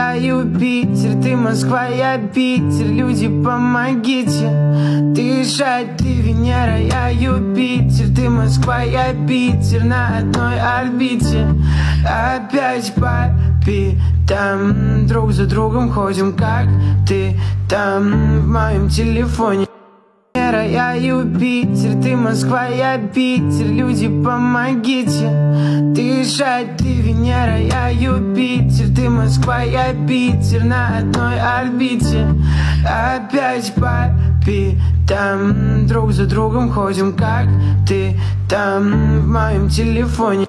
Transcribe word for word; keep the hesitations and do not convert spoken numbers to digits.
я Юпитер, ты Москва, я Питер. Люди, помогите дышать. Ты Венера, я Юпитер, ты Москва, я Питер. На одной орбите опять по пятам, друг за другом ходим, как ты там в моем телефоне. Я Юпитер, ты Москва, я Питер. Люди, помогите дышать. Ты Венера, я Юпитер, ты Москва, я Питер. На одной орбите опять по пятам, друг за другом ходим, как ты там в моем телефоне.